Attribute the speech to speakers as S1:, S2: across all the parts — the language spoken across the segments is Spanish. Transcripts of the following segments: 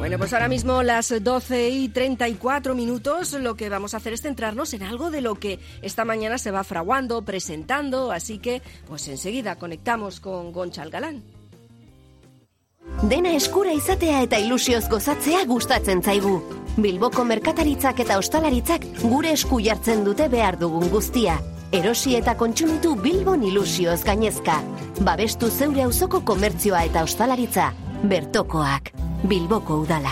S1: Bueno, pues ahora mismo las 12:34, lo que vamos a hacer es centrarnos en algo de lo que esta mañana se va fraguando, presentando, así que pues enseguida conectamos con Gontzal Galán.
S2: Dena eskura izatea eta ilusioz gozatzea gustatzen zaigu. Bilboko merkataritzak eta ostalaritzak gure esku jartzen dute behar dugun guztia. Erosi eta kontsumitu Bilbon ilusioz gainezka. Babestu zeure auzoko komertzioa eta ostalaritza. Bertokoak. Bilboko udala.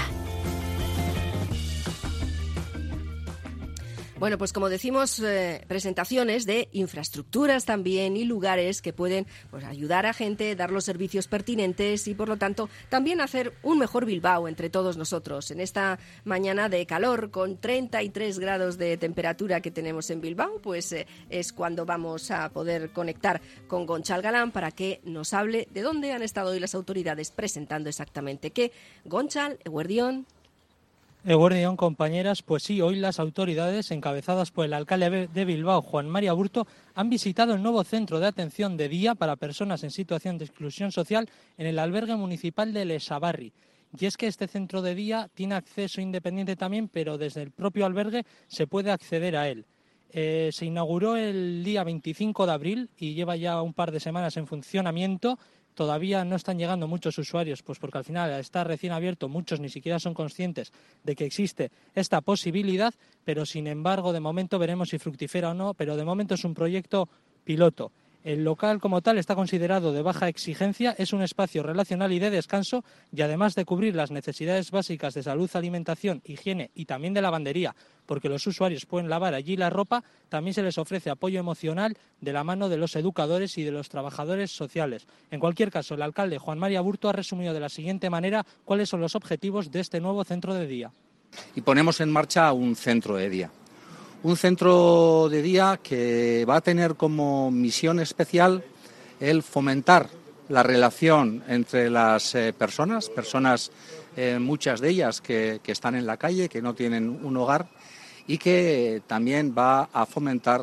S1: Bueno, pues como decimos, presentaciones de infraestructuras también y lugares que pueden pues ayudar a gente, dar los servicios pertinentes y, por lo tanto, también hacer un mejor Bilbao entre todos nosotros. En esta mañana de calor, con 33 grados de temperatura que tenemos en Bilbao, pues es cuando vamos a poder conectar con Gontzal Galán para que nos hable de dónde han estado hoy las autoridades presentando exactamente qué. Gontzal, eguerdión.
S3: Eguerdión, compañeras, pues sí, hoy las autoridades, encabezadas por el alcalde de Bilbao, Juan Mari Aburto, han visitado el nuevo centro de atención de día para personas en situación de exclusión social en el albergue municipal de Lesabarri. Y es que este centro de día tiene acceso independiente también, pero desde el propio albergue se puede acceder a él. Se inauguró el día 25 de abril y lleva ya un par de semanas en funcionamiento. Todavía no están llegando muchos usuarios, pues porque al final, al estar recién abierto, muchos ni siquiera son conscientes de que existe esta posibilidad, pero sin embargo, de momento veremos si fructifera o no, pero de momento es un proyecto piloto. El local como tal está considerado de baja exigencia, es un espacio relacional y de descanso y además de cubrir las necesidades básicas de salud, alimentación, higiene y también de lavandería, porque los usuarios pueden lavar allí la ropa, también se les ofrece apoyo emocional de la mano de los educadores y de los trabajadores sociales. En cualquier caso, el alcalde Juan Mari Aburto ha resumido de la siguiente manera cuáles son los objetivos de este nuevo centro de día.
S4: Y ponemos en marcha un centro de día. Un centro de día que va a tener como misión especial el fomentar la relación entre las personas, muchas de ellas que están en la calle, que no tienen un hogar, y que también va a fomentar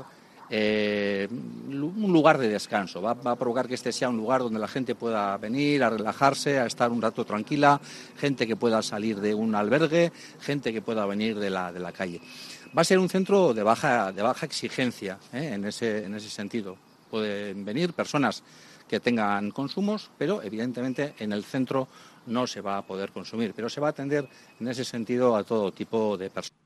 S4: un lugar de descanso. Va a provocar que este sea un lugar donde la gente pueda venir a relajarse, a estar un rato tranquila, gente que pueda salir de un albergue, gente que pueda venir de la calle. Va a ser un centro de baja exigencia, en ese sentido. Pueden venir personas que tengan consumos, pero evidentemente en el centro no se va a poder consumir, pero se va a atender en ese sentido a todo tipo de personas.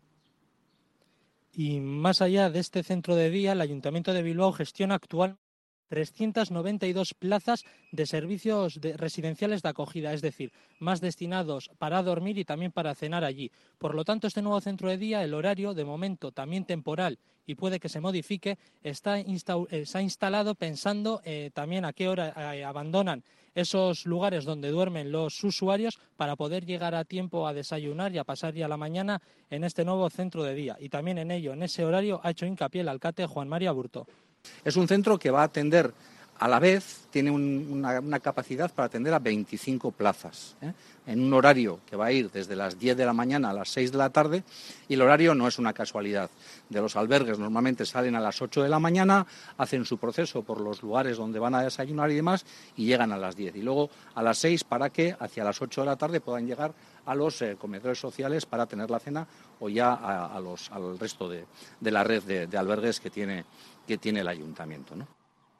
S3: Y más allá de este centro de día, el Ayuntamiento de Bilbao gestiona actualmente 392 plazas de servicios residenciales de acogida, es decir, más destinados para dormir y también para cenar allí. Por lo tanto, este nuevo centro de día, el horario, de momento también temporal y puede que se modifique, se ha instalado pensando también a qué hora abandonan esos lugares donde duermen los usuarios para poder llegar a tiempo a desayunar y a pasar ya la mañana en este nuevo centro de día. Y también en ello, en ese horario, ha hecho hincapié el alcalde Juan Mari Aburto.
S4: Es un centro que va a atender, a la vez, tiene una capacidad para atender a 25 plazas, en un horario que va a ir desde las 10 de la mañana a las 6 de la tarde, y el horario no es una casualidad. De los albergues normalmente salen a las 8 de la mañana, hacen su proceso por los lugares donde van a desayunar y demás, y llegan a las 10. Y luego a las 6 para que hacia las 8 de la tarde puedan llegar a los comedores sociales para tener la cena o ya al resto de la red de albergues que tiene el ayuntamiento, ¿no?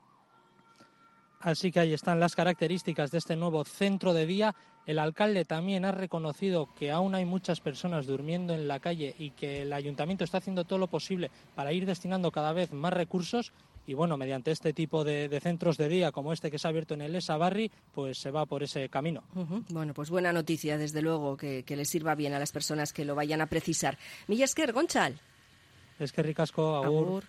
S3: Así que ahí están las características de este nuevo centro de día. El alcalde también ha reconocido que aún hay muchas personas durmiendo en la calle y que el ayuntamiento está haciendo todo lo posible para ir destinando cada vez más recursos. Y bueno, mediante este tipo de centros de día como este que se ha abierto en el Lesabarri, pues se va por ese camino.
S1: Bueno, pues buena noticia, desde luego, que les sirva bien a las personas que lo vayan a precisar. Mila esker, Gontzal.
S3: Eskerrik asko, agur.